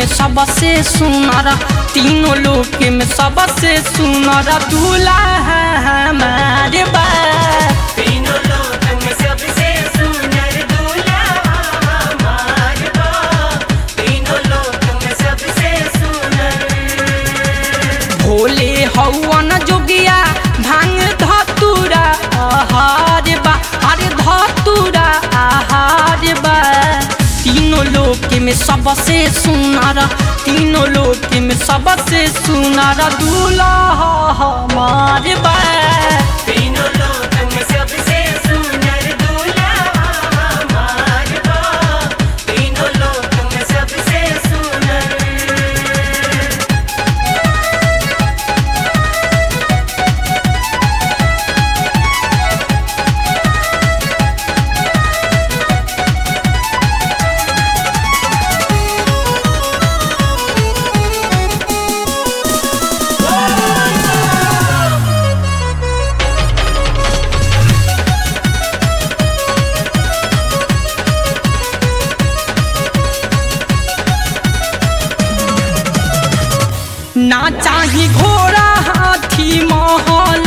सबसे सुनर, तीनों लोक में सबसे सुनर दूल्हा हमारे बा। तीनों लोक में सबसे सुंदर दूल्हा हमारे बा। तीनों लोक में सबसे सुंदर। भोले हवन जोगिया भांग धतुरा आहार बा, अरे धतुरा आहार बा। तीनों लोक में सबसे सुनर, तीनों लोक में सबसे सुनर दूल्हा हमारे बा। तीनों लोक में सबसे सुंदर दूल्हा हमारे बा। तीनों लोक में सबसे सुंदर। ना चाही घोड़ा हाथी महल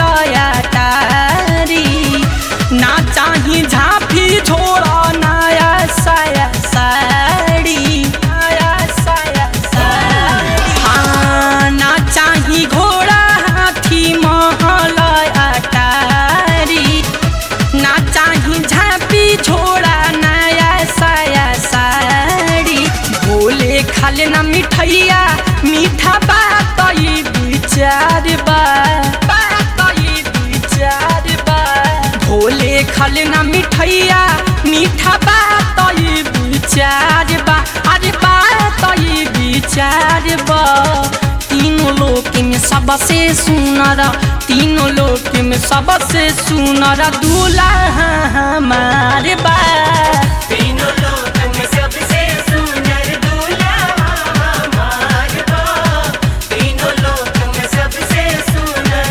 अटारी, ना चाही झांपी झोड़ा नया साया साड़ी, नया साया साड़ी। हाँ, ना चाही घोड़ा हाथी महल अटारी, ना चाही झांपी झोड़ा नया साया साड़ी। भोले खाले ना मिठैया मीठा बात विचार बा, बात विचार बा। भोले खाले ना मिठैया मीठा बात विचार बा, अरे बात विचार बा। तीनों लोक में सबसे सुनर, तीनों लोक में सबसे सुनर दूल्हा हमारे बा। तीनों लोक में सबसे सुंदर दूल्हा हमारे बा। तीनों लोक में सबसे सुंदर।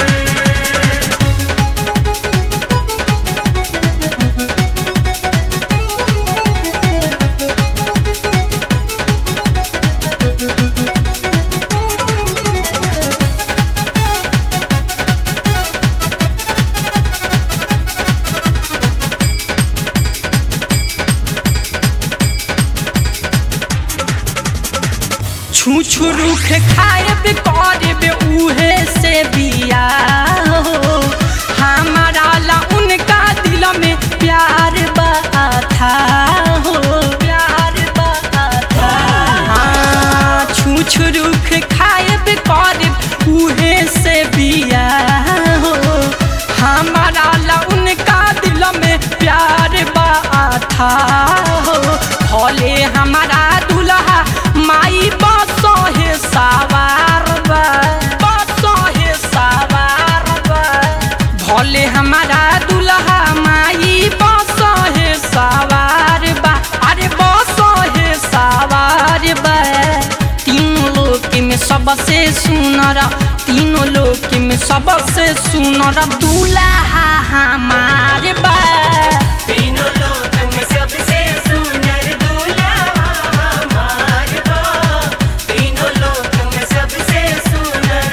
छूछू रूख खाएब करब उहे से बिया हो, हमारा ला उनका दिल में प्यार बाथा हो, प्यार बाथा। हाँ, छूछू रूख खाएब करब उहे से बिया हो, हमारा ला उनका दिल में प्यार बाथा हो। भले हमारा दूल्हा माई बसहे सवार बा, बसहे सवार बा। भले हमारा दूल्हा माई बसहे सवार बा, अरे बसहे सवार बा। तीनों लोक में सबसे सुनर, तीनों लोक में सबसे सुनर दूल्हा हमारे बा। तीनों लोक में सबसे सुंदर दूल्हा हमारे बा। तीनों लोक में सबसे सुंदर।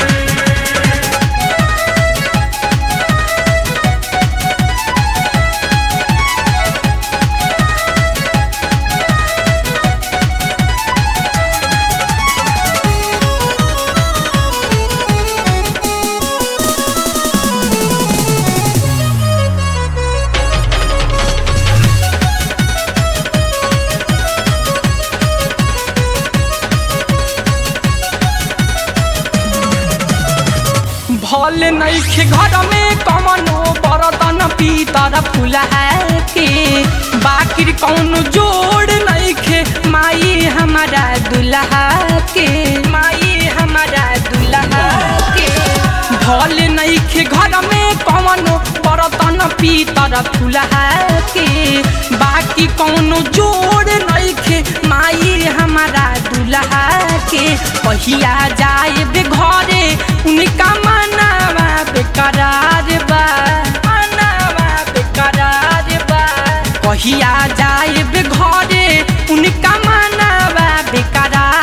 भले नइखे घर में कमनो बर्तन पीतर फुलहा के, बाकी कौनो जोड़ नइखे माई हमारा दुल्हा के, माई हमारा दुल्हा के। भले नइखे घर में कमनो बर्तन पीतर फुलहा के, बाकी कौनो जोड़ नइखे माई हमारा दुल्हा के। कहिया जाए बे घरे उनका मनावा बेकरार बा, मनावा बेकरार बा। कहिया जाए बे घरे उनका मनावा बेकरार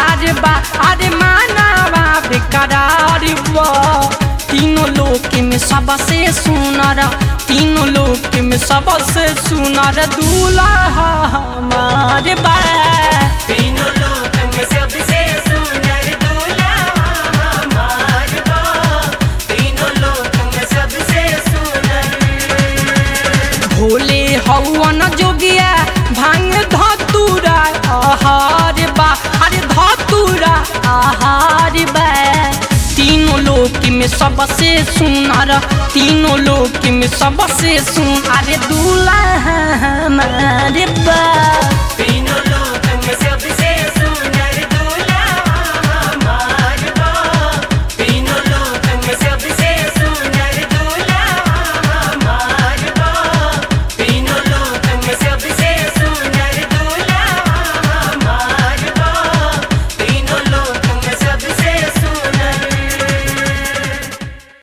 रे बा तीनों लोक में सबसे सुनर तीनों लोक में सबसे सुनर दूल्हा हमारे बा तीनों लोक में सबसे सुंदर दूल्हा हमार बा तीनों लोक में सबसे सुंदर भोले हवन जोगिया भांग धतूरा आहार बा अरे धतूरा आहार बा तीनों लोक में सबसे सुनर तीनों लोक में सबसे सुनर दूल्हा हमारे बा तीनों लोक में सबसे